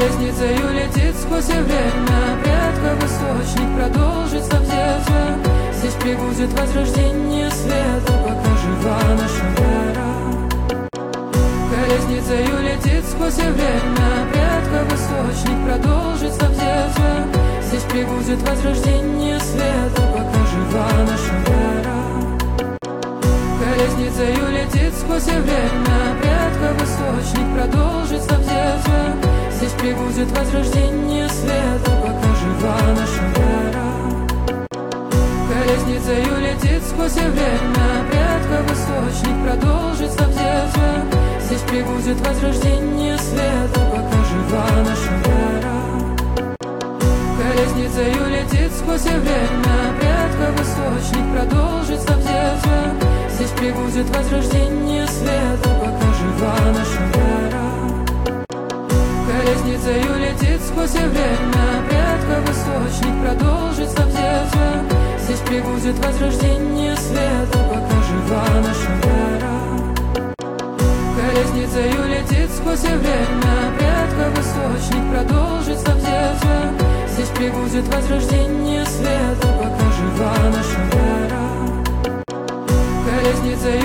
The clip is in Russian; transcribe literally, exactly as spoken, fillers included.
Колесницею летит сквозь время предков источник, продолжится в детстве. Здесь прибудет возрождение света, пока жива наша вера. Колесницею летит сквозь время предков источник, продолжится в детстве. Здесь прибудет возрождение света, пока жива наша вера. Колесницею летит сквозь время предков источник, продолжится в детстве. Здесь прибудет возрождение света, пока жива наша вера. Колесницею летит сквозь время предков источник, продолжится в детстве. Здесь прибудет возрождение света, пока жива наша вера. Колесницею летит сквозь время предков источник, продолжится в детстве. Здесь прибудет возрождение света, пока жива наша вера. Колесницею летит сквозь время предков источник, продолжится в детстве. Здесь прибудет возрождение света, пока жива наша вера. Колесницею летит сквозь время предков источник, продолжится в детстве. Здесь прибудет возрождение света, пока жива наша вера. Колесницею